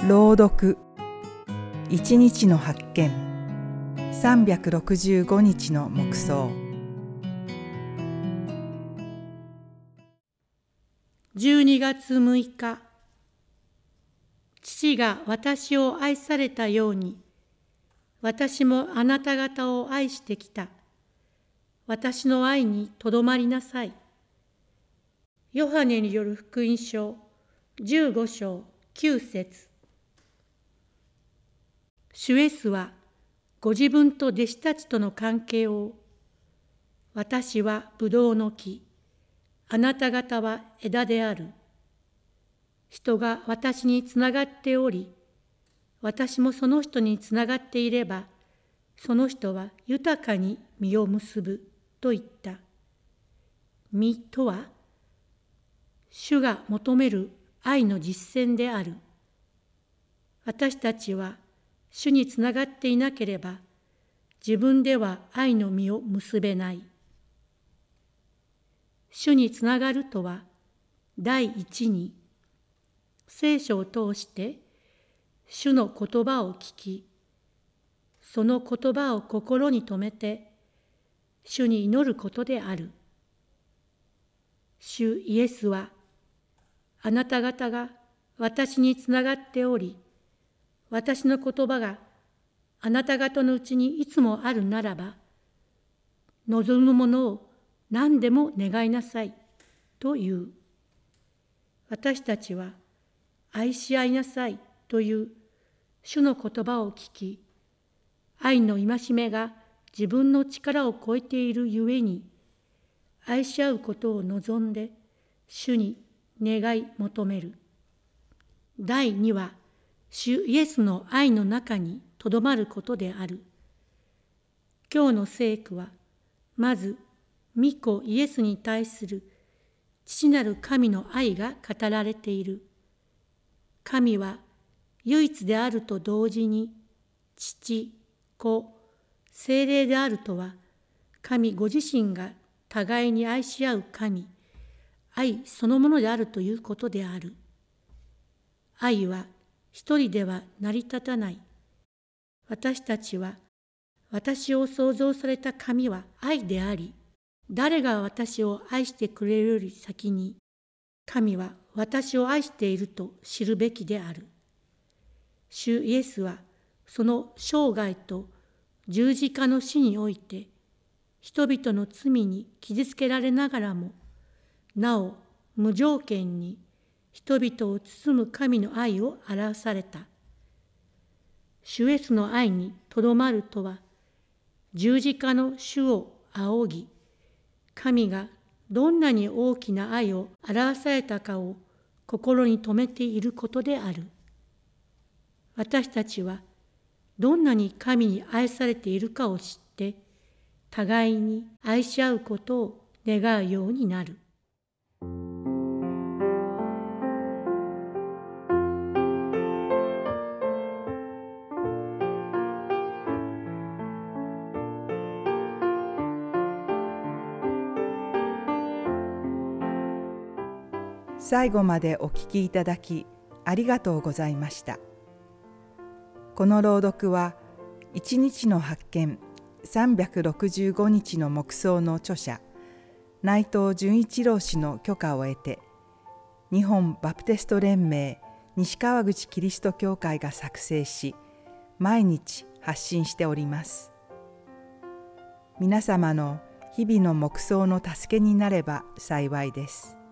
朗読一日の発見365日の黙想。 12月6日、父が私を愛されたように、私もあなた方を愛してきた。私の愛にとどまりなさい。ヨハネによる福音書15章9節。主イエスはご自分と弟子たちとの関係を、私はブドウの木、あなた方は枝である。人が私につながっており、私もその人につながっていれば、その人は豊かに実を結ぶと言った。実とは、主が求める愛の実践である。私たちは主につながっていなければ、自分では愛の実を結べない。主につながるとは、第一に、聖書を通して主の言葉を聞き、その言葉を心に留めて、主に祈ることである。主イエスは、あなた方が私につながっており、私の言葉があなた方のうちにいつもあるならば、望むものを何でも願いなさいと言う。私たちは愛し合いなさいという主の言葉を聞き、愛の戒めが自分の力を超えているゆえに、愛し合うことを望んで主に願い求める。第2は、主イエスの愛の中にとどまることである。今日の聖句は、まず、御子イエスに対する父なる神の愛が語られている。神は唯一であると同時に、父、子、聖霊であるとは、神ご自身が互いに愛し合う神、愛そのものであるということである。愛は一人では成り立たない。私たちは、私を創造された神は愛であり、誰が私を愛してくれるより先に、神は私を愛していると知るべきである。主イエスは、その生涯と十字架の死において、人々の罪に傷つけられながらも、なお無条件に人々を包む神の愛を表された。主イエスの愛にとどまるとは、十字架の主を仰ぎ、神がどんなに大きな愛を表されたかを心に留めていることである。私たちはどんなに神に愛されているかを知って、互いに愛し合うことを願うようになる。 最後までお聞きいただきありがとうございました。この朗読は一日の発見365日の黙想の著者内藤純一郎氏の許可を得て、日本バプテスト連盟西川口キリスト教会が作成し、毎日発信しております。皆様の日々の黙想の助けになれば幸いです。